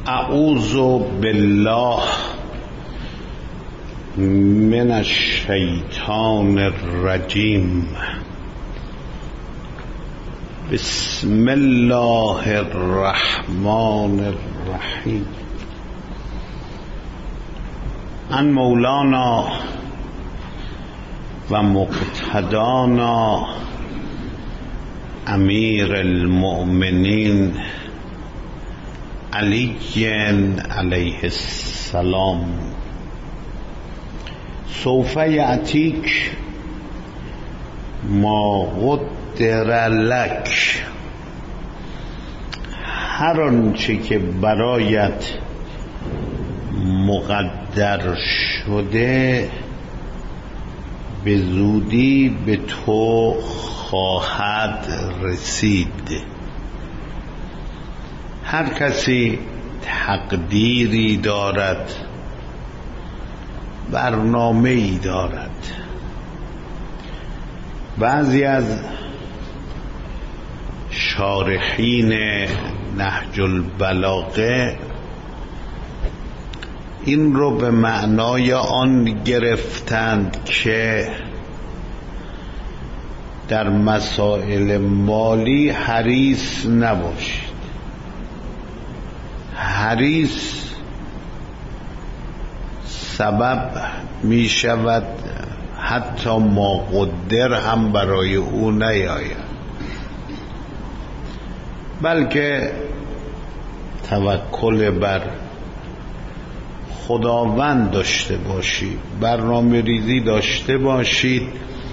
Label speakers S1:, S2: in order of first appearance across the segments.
S1: اعوذ بالله من الشیطان الرجیم. بسم الله الرحمن الرحیم. عن مولانا و مقتدانا امیر المؤمنین علی علیه السلام. سوف یأتیک ما قدر لک، هر آنچه که برایت مقدر شده به زودی به تو خواهد رسید. هر کسی تقدیری دارد، برنامه‌ای دارد. بعضی از شارحین نهج البلاغه این رو به معنای آن گرفتند که در مسائل مالی حریص نباشید. حریص سبب می شود حتی ما قدر هم برای او نیاید، بلکه توکل بر خداوند داشته باشید، برنامه ریزی داشته باشید،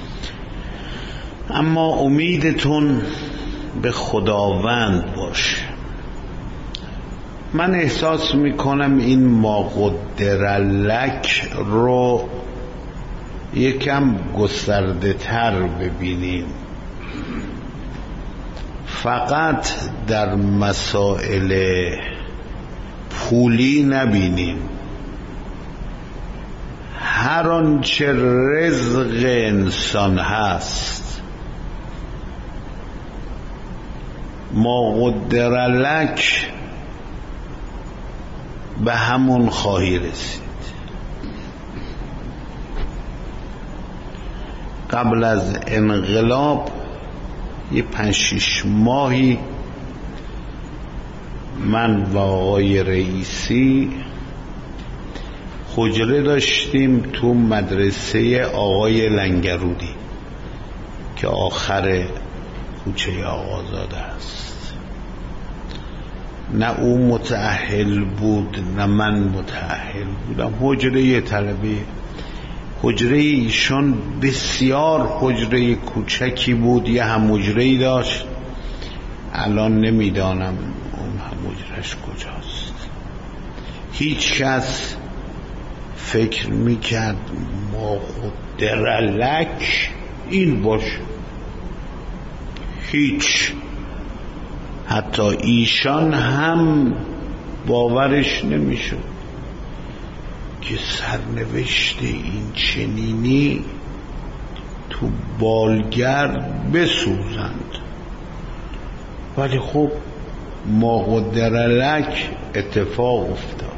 S1: اما امیدتون به خداوند باشه. من احساس میکنم این ما قدر لک رو یکم گسترده تر ببینیم، فقط در مسائل پولی نبینیم. هر آنچه رزق انسان هست ما قدر لک به همون خواهی رسید. قبل از انقلاب یه 5-6 ماهی من و آقای رئیسی حجره داشتیم تو مدرسه آقای لنگرودی که آخر کوچه آقازاده است. نه او متأهل بود نه من متأهل بودم. حجره طلبه، حجره ایشان بسیار حجره کوچکی بود، یه هم حجره‌ای داشت، الان نمیدانم اون هم حجرش کجاست. هیچ کس فکر میکرد ما قدر لک این باشه، هیچ. حتی ایشان هم باورش نمیشد که سرنوشت این چنینی تو بالگرد بسوزند. ولی خب ما قدر لک اتفاق افتاد.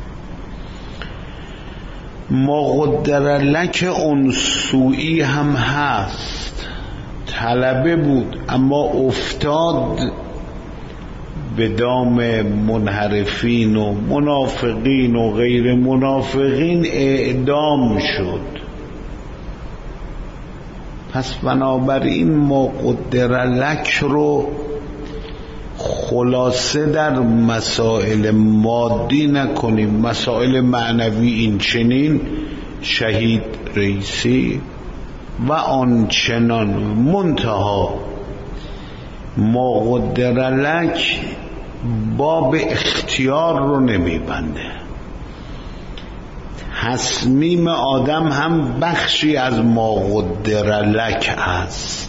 S1: ما قدر لک اون سوئی هم هست. طلبه بود اما افتاد به دام منحرفین و منافقین و غیر منافقین، اعدام شد. پس بنابراین ما قدر لک رو خلاصه در مسائل مادی نکنیم. مسائل معنوی این چنین شهید رئیسی و آنچنان، منتها ما قدر لک باب اختیار رو نمیبنده. تصمیم آدم هم بخشی از ما قدر لک است،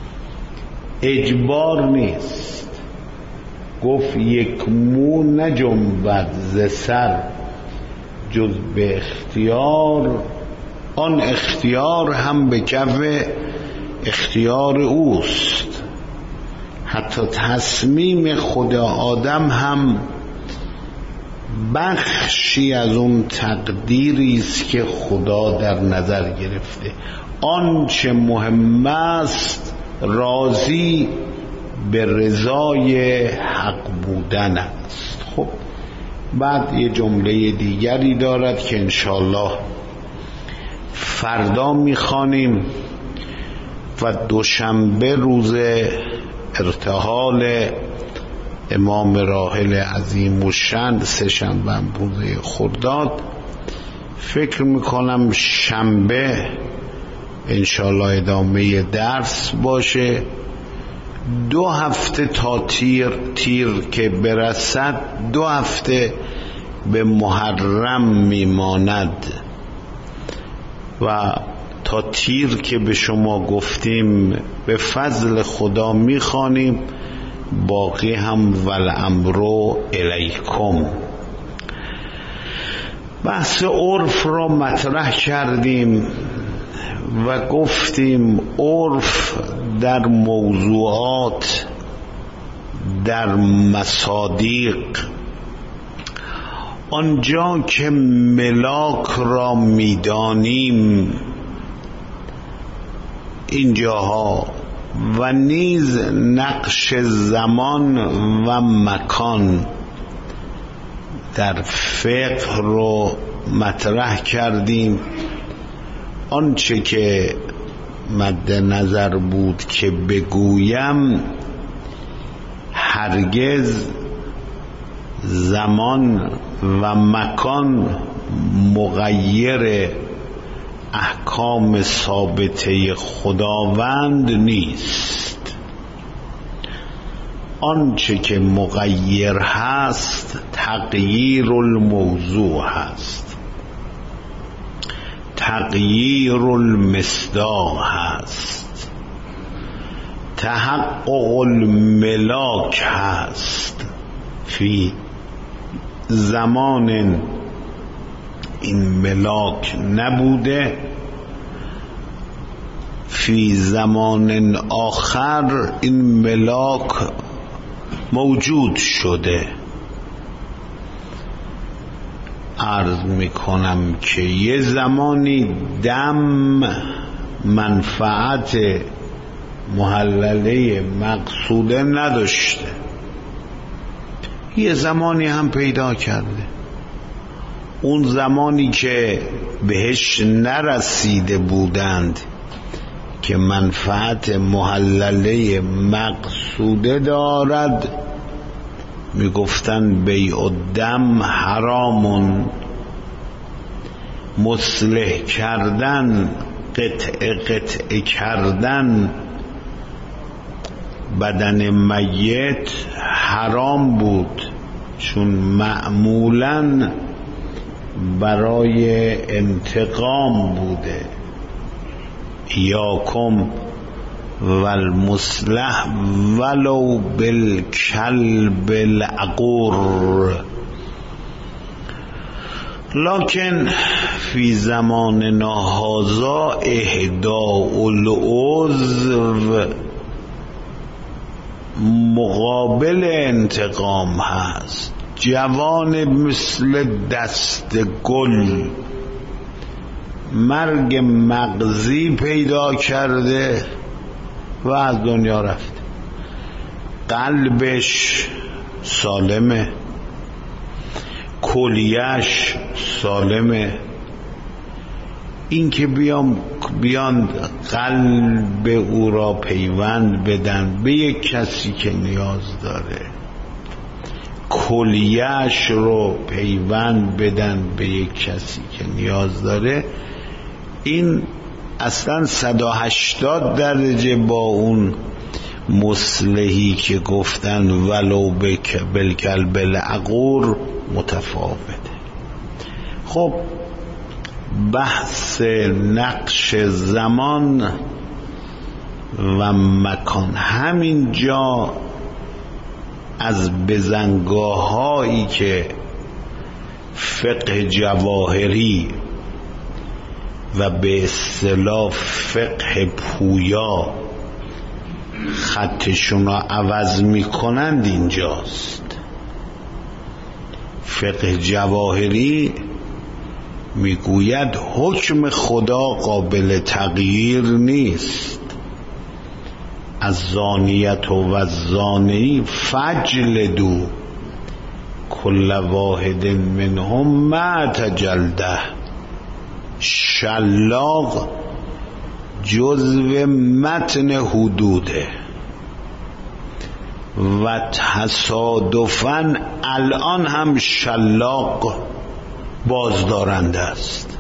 S1: اجبار نیست. گفت یک مو نجنبد ز سر جز به اختیار، آن اختیار هم به کف اختیار اوست. حتی تصمیم خود آدم هم بخشی از اون تقدیری است که خدا در نظر گرفته. آنچه مهم است راضی به رضای حق بودن است. خب بعد یه جمله دیگری دارد که انشالله فردا میخوانیم و دوشنبه روز ارتحال امام راحل عظیم الشأن، سه شنبه روز خرداد، فکر میکنم شنبه انشالله ادامه درس باشه. 2 هفته تا تیر که برسد 2 هفته به محرم میماند و تا تیر که به شما گفتیم به فضل خدا میخوانیم، باقی هم والامر الیکم. بحث عرف را مطرح کردیم و گفتیم عرف در موضوعات، در مصادیق، آنجا که ملاک را میدانیم اینجاها، و نیز نقش زمان و مکان در فقه رو مطرح کردیم. آنچه که مد نظر بود که بگویم، هرگز زمان و مکان مغیر احکام ثابته خداوند نیست. آنچه که مغیر هست تغییر الموضوع هست، تغییر المصداق هست، تحقق الملاک هست. فی زمان این ملاک نبوده، فی زمان آخر این ملاک موجود شده. عرض میکنم که یه زمانی دم منفعت محلله مقصوده نداشته، یه زمانی هم پیدا کرده. اون زمانی که بهش نرسیده بودند که منفعت محلله مقصوده دارد، میگفتن بیع الدم حرامون، مصلح کردن، قطع کردن بدن میت حرام بود، چون معمولاً برای انتقام بوده. یاکم والمصلح ولو بالکلب العقور. لکن فی زماننا هذا اهداء العضو مقابل انتقام هست. جوان مثل دست گل مرگ مغزی پیدا کرده و از دنیا رفته، قلبش سالمه، کلیه‌اش سالمه. این که بیان قلب او را پیوند بدن به یک کسی که نیاز داره، کلیه‌اش رو پیوند بدن به یک کسی که نیاز داره، این اصلا 180 درجه با اون مصلحی که گفتن ولو بالکلب العقور متفاوته. خب بحث نقش زمان و مکان همینجا از بزنگاه هایی که فقه جواهری و به اصطلاح فقه پویا خطشون را عوض میکنند اینجاست. فقه جواهری میگوید حکم خدا قابل تغییر نیست. از زانیت و الزانی فجلدوا کل واحد منهم مئة جلده. شلاق جزو متن حدوده و تصادفاً الان هم شلاق بازدارنده است،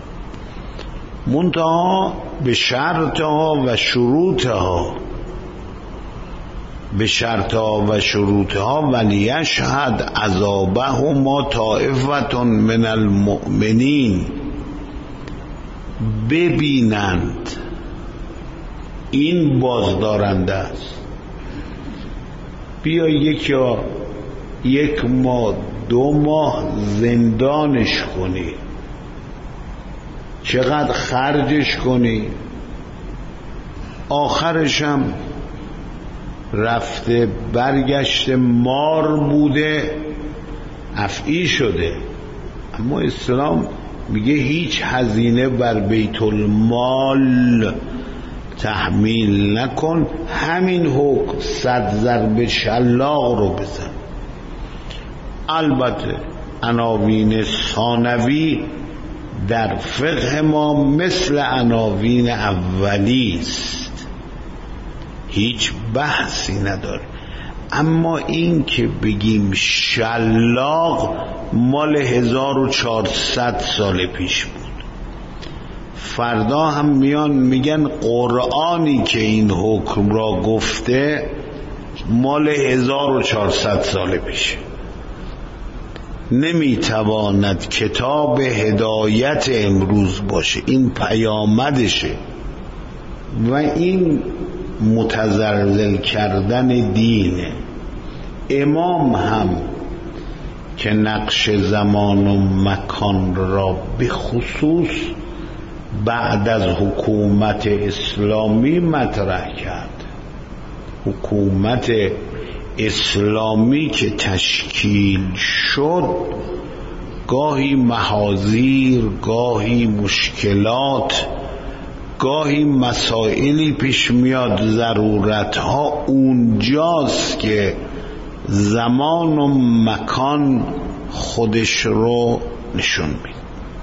S1: منتها به شرطها و شروطها، به شرطها و شروطها ولیشهد عذابهما طائفة من المؤمنین، ببینند این بازدارنده است. بیا یک ماه 2 ماه زندانش کنی، چقدر خرجش کنی، آخرشم رفته برگشته مار بوده افعی شده. اما اسلام میگه هیچ هزینه بر بیت المال تحمیل نکن، همین حکم 100 ضرب شلاق رو بزن. البته عناوین ثانوی در فقه ما مثل عناوین اولی است، هیچ بحثی نداره. اما این که بگیم شلاق مال 1400 سال پیش بود، فردا هم میان میگن قرآنی که این حکم را گفته مال 1400 سال پیشه. نمیتواند کتاب هدایت امروز باشه، این پیامدشه و این متزلزل کردن دینه. امام هم که نقش زمان و مکان را به خصوص بعد از حکومت اسلامی مطرح کرد. حکومت اسلامی که تشکیل شد گاهی محاذیر، گاهی مشکلات، گاهی مسائلی پیش میاد، ضرورتها اونجاست که زمان و مکان خودش رو نشون میده.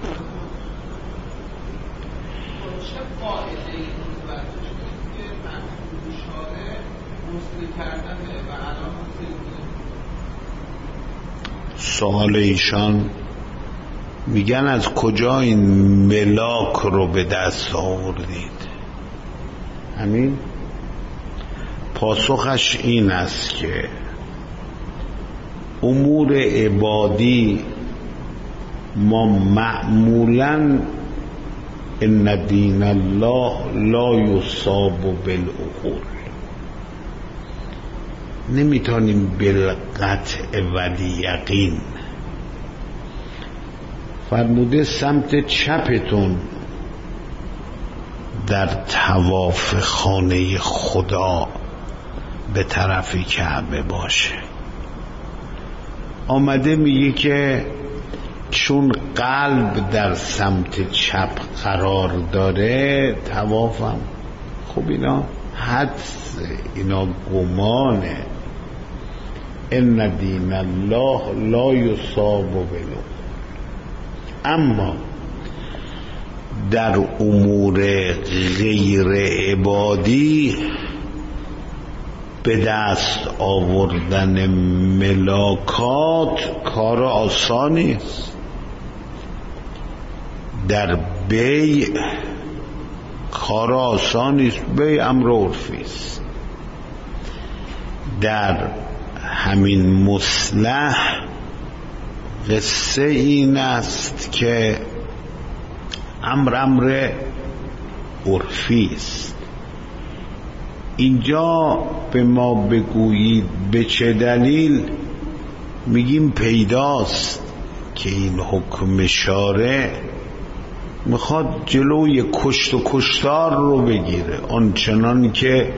S1: سوال ایشان میگن از کجا این ملاک رو به دست آوردید؟ همین پاسخش این است که امور عبادی ما معمولاً ان دین الله لا یصاب بالعقول، نمیتونیم بالقطع والیقین. فرموده سمت چپتون در طواف خانه خدا به طرف کعبه باشه. آمده میگه که چون قلب در سمت چپ قرار داره طوافم. خب اینا حدس، اینا گمانه. ان دین الله لا یصاب بالعقول. اما در امور غیر عبادی به دست آوردن ملاکات کار آسانی است. در بیع کار آسانی است، بیع امر عرفی است. در همین مصلح قصه این است که امر عرفی است. اینجا به ما بگویید به چه دلیل، میگیم پیداست که این حکم شارع میخواد جلوی کشت و کشتار رو بگیره. آنچنان که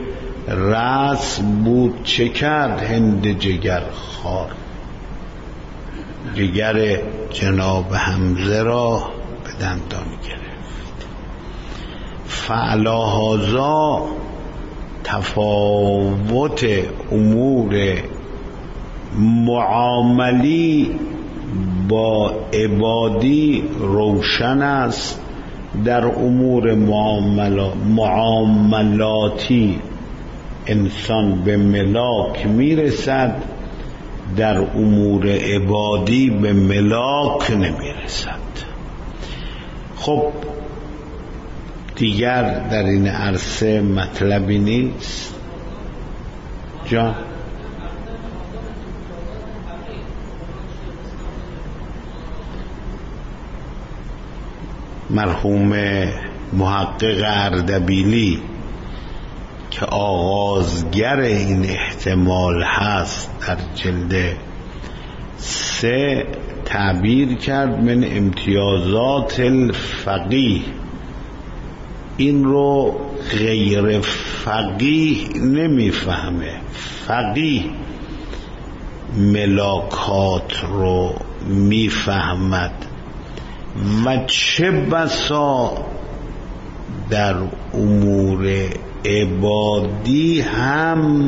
S1: رسم بود چه کرد هند جگر خار. جگر جناب حمزه را به دندان گرفت. فعلاهازا تفاوت امور معاملی با عبادی روشن است. در امور معاملاتی انسان به ملاک میرسد، در امور عبادی به ملاک نمیرسد. خب دیگر در این عرصه مطلبی نیست. جان مرحوم محقق اردبیلی که آغازگر این احتمال هست در جلد 3 تعبیر کرد من امتیازات الفقیه. این رو غیر فقیه نمیفهمه، فقیه ملاکات رو میفهمد و چه بسا در امور عبادی هم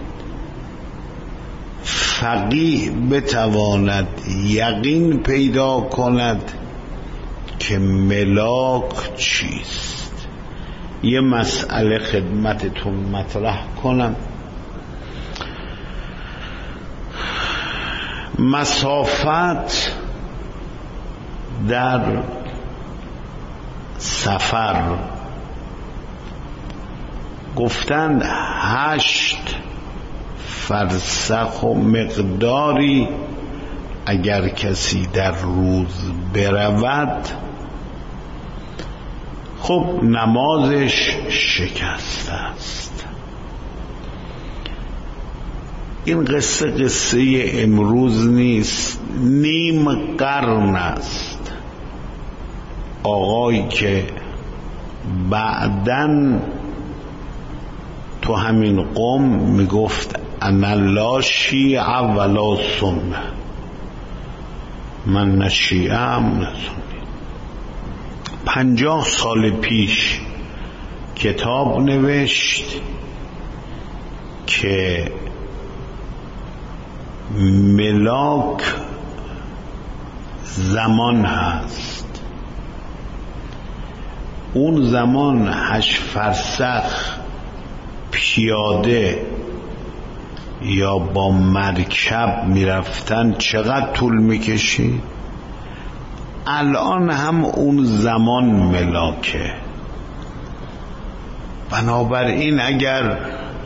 S1: فقیه بتواند یقین پیدا کند که ملاک چیست. یه مسئله خدمتتون مطرح کنم. مسافت در سفر گفتند 8 فرسخ و مقداری اگر کسی در روز برود خب نمازش شکسته است. این قصه امروز نیست، نیم قرن است. آقایی که بعدن تو همین قوم میگفت انا لا شیعه ولا سنه، من نه شیعه هم نه سنی. 50 سال پیش کتاب نوشت که ملاک زمان هست. اون زمان 8 فرسخ پیاده یا با مرکب میرفتن چقدر طول میکشید؟ الان هم اون زمان ملاکه. بنابراین اگر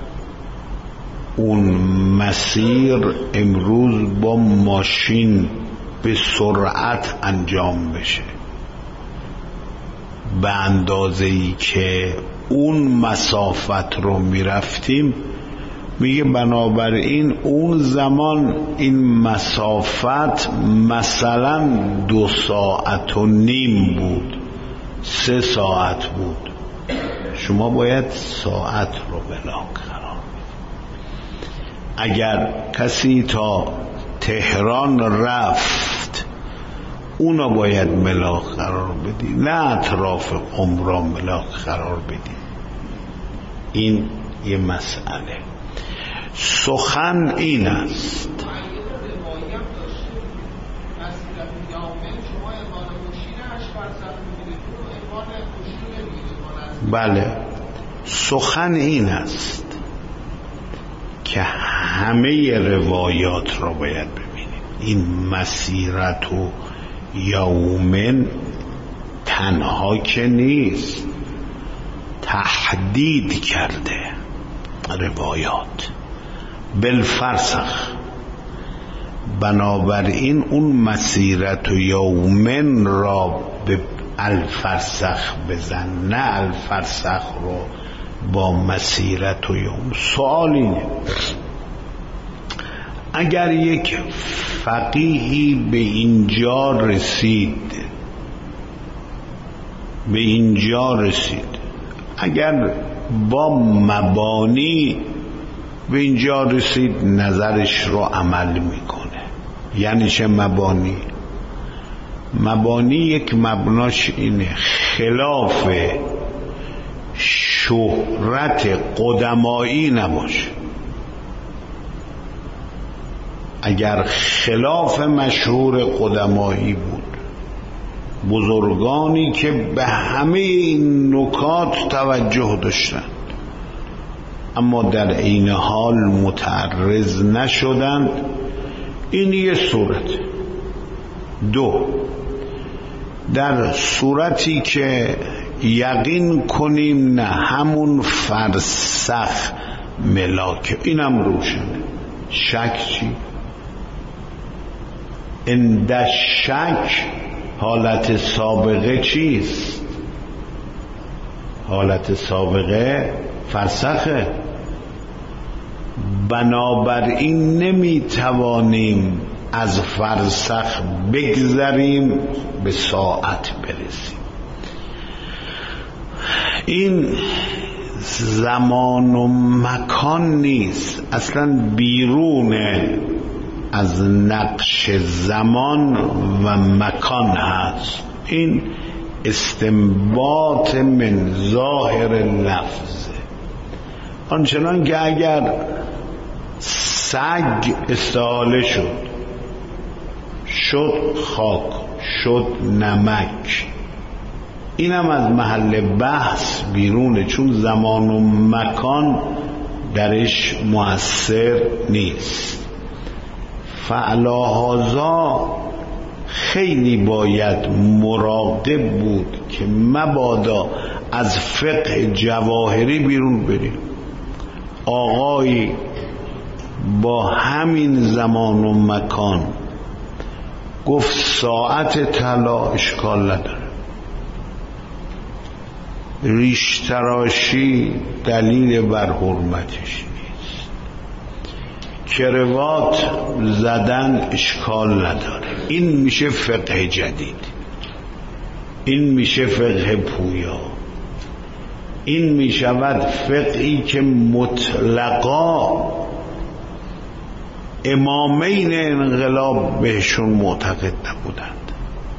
S1: اون مسیر امروز با ماشین به سرعت انجام بشه به اندازه‌ای که اون مسافت رو میرفتیم، میگه بنابراین اون زمان این مسافت مثلا 2.5 ساعت بود، 3 ساعت بود. شما باید ساعت رو ملاک قرار بدید. اگر کسی تا تهران رفت اونو باید ملاک قرار بدی، نه اطراف قم را ملاک قرار بدی. این یه مسئله. سخن این است بله، سخن این است که همه روایات را باید ببینیم. این مسیرت و یومن تنها که نیست، تحدید کرده روایات بالفرسخ. بنابراین اون مسیرت و یومن را به الفرسخ بزن، نه الفرسخ رو با مسیرت و یوم. سوال اینه اگر یک فقیهی به اینجا رسید، اگر با مبانی به اینجا رسید، نظرش رو عمل میکنه. یعنی چه مبانی؟ مبانی یک مبناش اینه خلاف شهرت قدمایی نباشه. اگر خلاف مشهور قدمایی بود، بزرگانی که به همه این نکات توجه داشتند اما در عین حال متعرض نشدند، این یه صورت. دو، در صورتی که یقین کنیم نه همون فرسخ ملاک، اینم روشنه. شک چی؟ اند شک حالت سابقه چیست؟ حالت سابقه فرسخه. بنابراین نمیتوانیم از فرسخ بگذریم به ساعت برسیم. این زمان و مکان نیست، اصلا بیرونه از نقش زمان و مکان هست. این استنباط من ظاهر لفظه. آنچنان که اگر سگ استحاله شد خاک، شد نمک، اینم از محل بحث بیرونه، چون زمان و مکان درش مؤثر نیست. فعلاهازا خیلی باید مراقب بود که مبادا از فقه جواهری بیرون بریم. آقایی با همین زمان و مکان گفت ساعت طلا اشکال نداره، ریش تراشی دلیل بر حرمتش نیست، کروات زدن اشکال نداره. این میشه فقه جدید، این میشه فقه پویا، این میشود فقهی که مطلقا امامین انقلاب بهشون معتقد نبودند.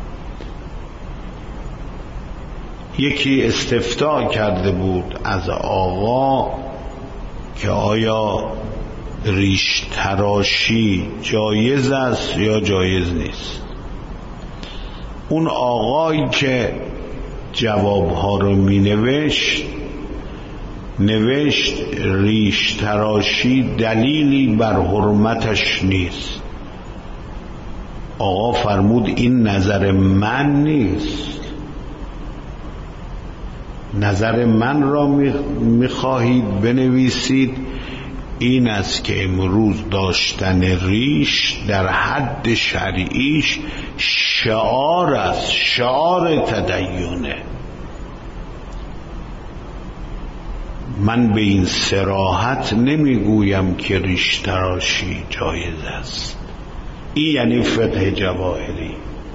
S1: یکی استفتاء کرده بود از آقا که آیا ریش تراشی جایز است یا جایز نیست. اون آقایی که جوابها رو می نوشت ریش تراشی دلیلی بر حرمتش نیست. آقا فرمود این نظر من نیست، نظر من را میخواهید بنویسید، این است که امروز داشتن ریش در حد شرعیش شعار است، شعار تدینه. من به این صراحت نمیگویم که ریش تراشی جایز است. این یعنی فقه جواهری.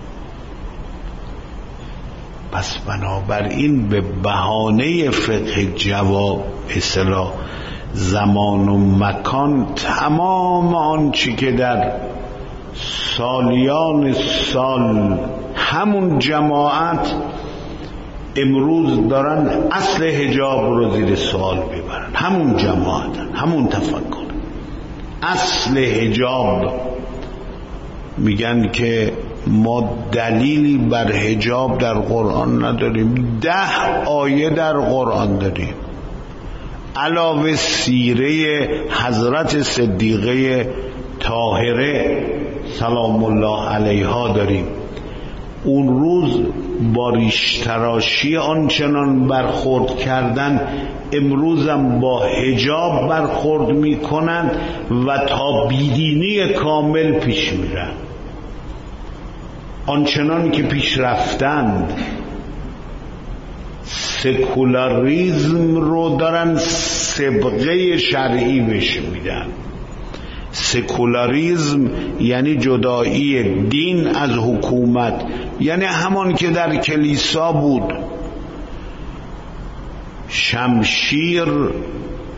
S1: پس بنابراین به بهانه فقه اصطلاح زمان و مکان تمام آنچه که در سالیان سال همون جماعت امروز دارن اصل حجاب رو زیر سوال ببرن، همون جماعتن، همون تفکر. اصل حجاب میگن که ما دلیلی بر حجاب در قرآن نداریم، 10 آیه در قرآن داریم، علاوه سیره حضرت صدیقه طاهره سلام الله علیها داریم. اون روز با ریش تراشی آنچنان برخورد کردن، امروزم با حجاب برخورد میکنند و تا بیدینی کامل پیش میرن. آنچنان که پیش رفتند سکولاریزم رو دارن سبقه شرعی بهش میدن. سکولاریزم یعنی جدایی دین از حکومت، یعنی همان که در کلیسا بود، شمشیر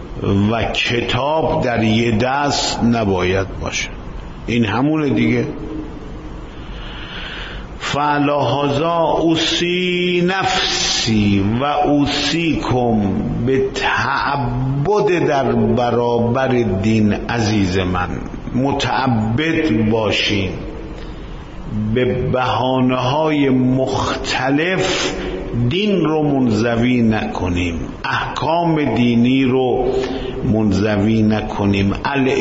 S1: و کتاب در یه دست نباید باشه. این همونه دیگه. فعلی هذا اوصی نفسی و اوصیکم به تعبد در برابر دین. عزیز من، متعبد باشیم، به بهانه‌های مختلف دین رو منزوی نکنیم، احکام دینی رو منزوی نکنیم.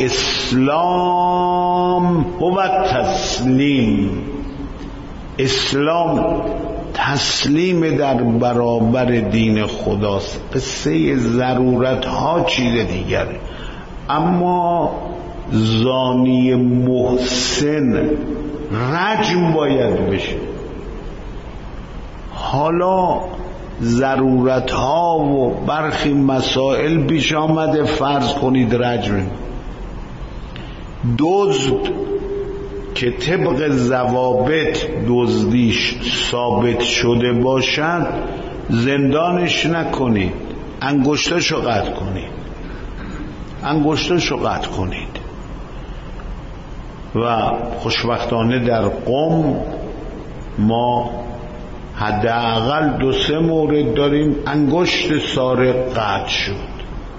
S1: الاسلام هو تسلیم. اسلام تسلیم در برابر دین خداست. قصه ضرورت ها چیز دیگره، اما زانی محسن رجم باید بشه. حالا ضرورت ها و برخی مسائل پیش آمده، فرض کنید رجم. دزد که طبق ضوابط دزدیش ثابت شده باشد زندانش نکنید، انگشتاشو قطع کنید، انگشتاشو قطع کنید. و خوشبختانه در قم ما حداقل 2-3 مورد داریم انگشت سارق قطع شد.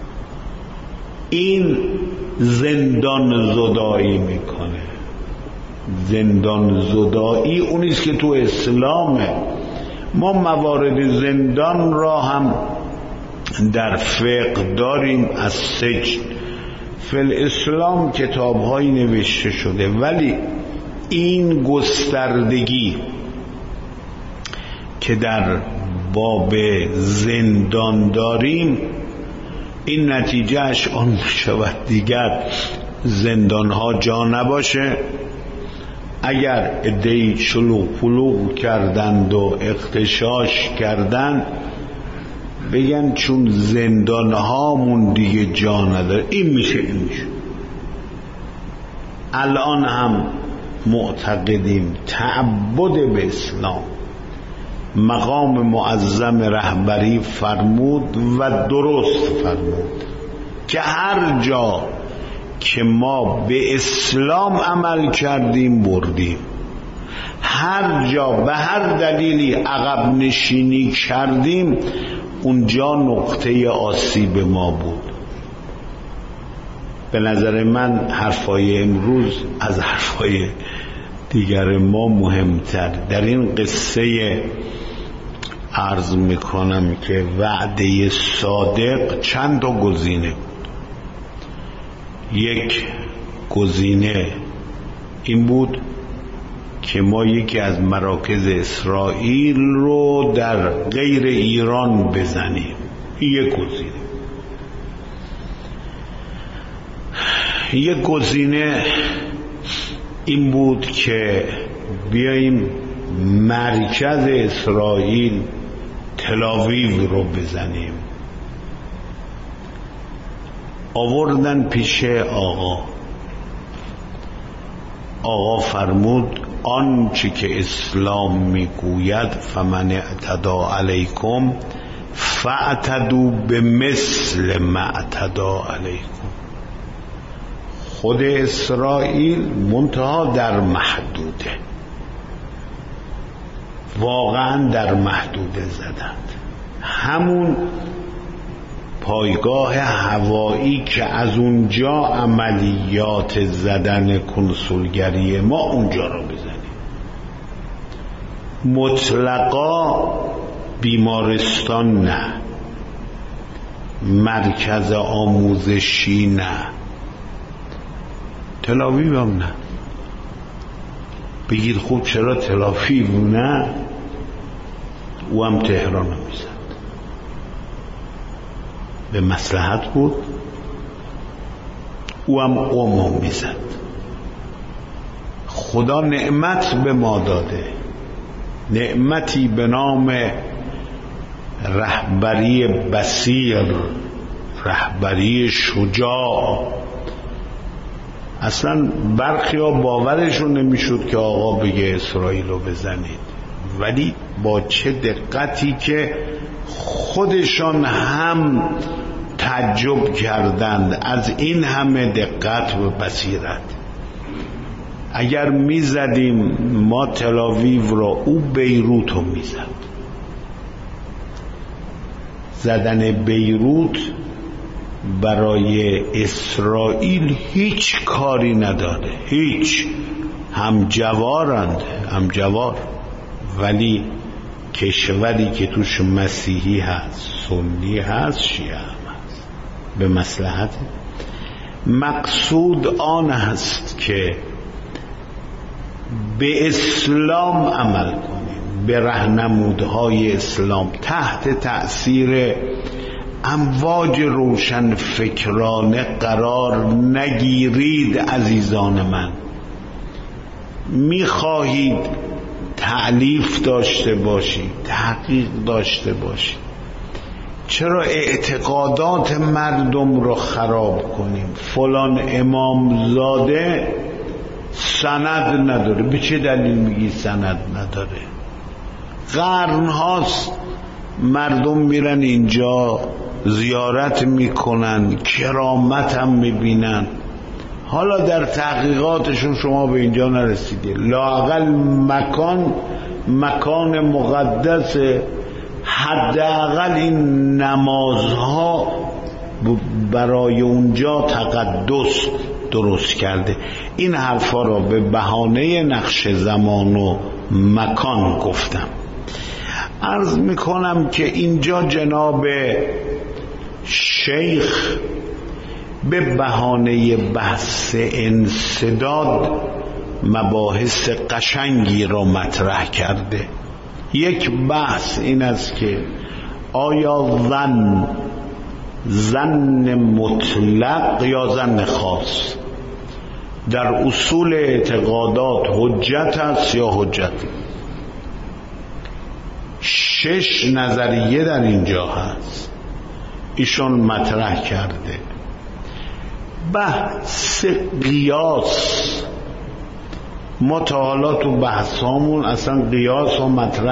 S1: این زندان زدایی میکنه. زندان زدایی اونیست که تو اسلامه. ما موارد زندان را هم در فقه داریم، از سجن. فی الاسلام کتاب‌هایی نوشته شده، ولی این گستردگی که در باب زندان داریم، این نتیجهش آن شود دیگر زندان‌ها جا نباشه. اگر عده‌ای شلوغ پلوغ کردند و اغتشاش کردند، بگن چون زندان‌هامون دیگه جا نداره، این میشه. الان هم معتقدیم تعبد به اسلام مقام معظم رهبری فرمود و درست فرمود که هر جا که ما به اسلام عمل کردیم بردیم، هر جا به هر دلیلی عقب نشینی کردیم اونجا نقطه آسیب ما بود. به نظر من حرفای امروز از حرفای دیگر ما مهمتر. در این قصه عرض میکنم که وعده صادق چند تا گزینه بود. یک گزینه این بود که ما یکی از مراکز اسرائیل رو در غیر ایران بزنیم. یک گزینه. یک گزینه این بود که بیاییم مرکز اسرائیل تل‌آویو رو بزنیم. آوردن پیش آقا فرمود آنچه که اسلام میگوید فمن اعتدی علیکم فاعتدوا بمثل ما اعتدی علیکم. خود اسرائیل منتها در محدوده، واقعا در محدوده زدند. همون پایگاه هوایی که از اونجا عملیات زدن کنسولگری ما اونجا رو بزنیم. مطلقا بیمارستان نه، مرکز آموزشی نه، تل‌آویو هم نه. بگید خوب چرا تل‌آویو نه؟ او هم تهران رو میزد، به مصلحت بود. او هم قم رو میزد. خدا نعمت به ما داده، نعمتی به نام رهبری بصیر، رهبری شجاع. اصلا برخی ها باورشون نمیشد که آقا بگه اسرائیل رو بزنید، ولی با چه دقتی که خودشان هم تعجب کردند از این همه دقت و بصیرت. اگر میزدیم ما تل‌آویو را، او بیروت رو میزد. زدن بیروت برای اسرائیل هیچ کاری نداره، هیچ، همجوارند، همجوار، ولی کشوری که توش مسیحی هست، سنی هست، شیعه هم هست، به مصلحت. مقصود آن هست که به اسلام عمل کنیم، به راهنمودهای اسلام، تحت تأثیر امواج روشن فکرانه قرار نگیرید. عزیزان من، میخواهید تألیف داشته باشید، تحقیق داشته باشید، چرا اعتقادات مردم رو خراب کنیم؟ فلان امامزاده سند نداره. به چه دلیل میگی سند نداره؟ قرن هاست مردم میرن اینجا زیارت میکنن، کرامت هم میبینن. حالا در تحقیقاتشون شما به اینجا نرسیده، لااقل مکان مقدس، حداقل این نمازها برای اونجا تقدس درست کرده. این حرفا را به بهانه نقش زمان و مکان گفتم. عرض میکنم که اینجا جناب شیخ به بهانه بحث انسداد مباحث قشنگی را مطرح کرده. یک بحث این است که آیا ظن مطلق یا ظن خاص در اصول اعتقادات حجت است یا حجت؟ 6 نظریه در اینجا هست، ایشون مطرح کرده. بحث قیاس، ما تا حالا تو بحثامون اصلا قیاس رو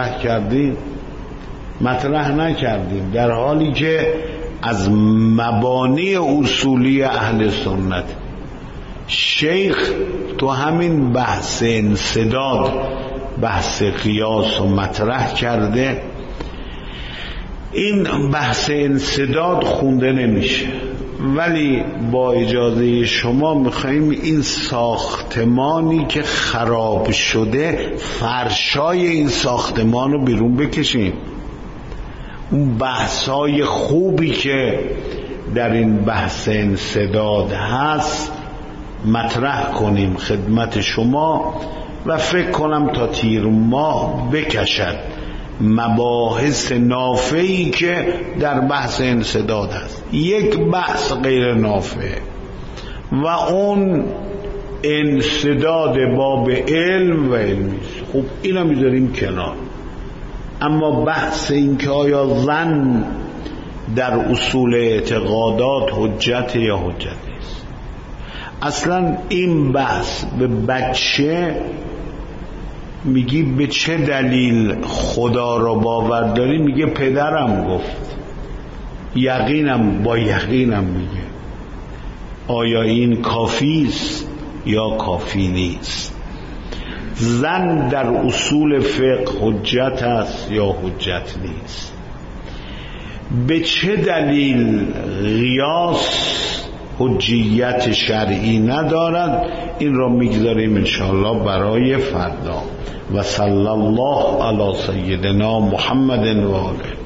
S1: مطرح نکردیم، در حالی که از مبانی اصولی اهل سنت. شیخ تو همین بحث انسداد بحث قیاس رو مطرح کرده. این بحث انسداد خونده نمیشه، ولی با اجازه شما میخواییم این ساختمانی که خراب شده، فرشای این ساختمان رو بیرون بکشیم. اون بحثای خوبی که در این بحث انسداد هست مطرح کنیم خدمت شما و فکر کنم تا تیر ماه بکشد مباحث نافعی که در بحث انسداد هست. یک بحث غیر نافع و اون انسداد باب علم و علمی. خب اینا میذاریم کنار، اما بحث این که آیا ظن در اصول اعتقادات حجت یا حجت نیست، اصلا این بحث به بچه میگی به چه دلیل خدا را باور داری؟ میگه پدرم گفت. یقینم، با یقینم میگه. آیا این کافی است یا کافی نیست؟ ظن در اصول فقه حجت است یا حجت نیست؟ به چه دلیل قیاس حجیت شرعی ندارد؟ این را میگذاریم انشاءالله برای فردا. و صلی الله علی سیدنا محمد و آله.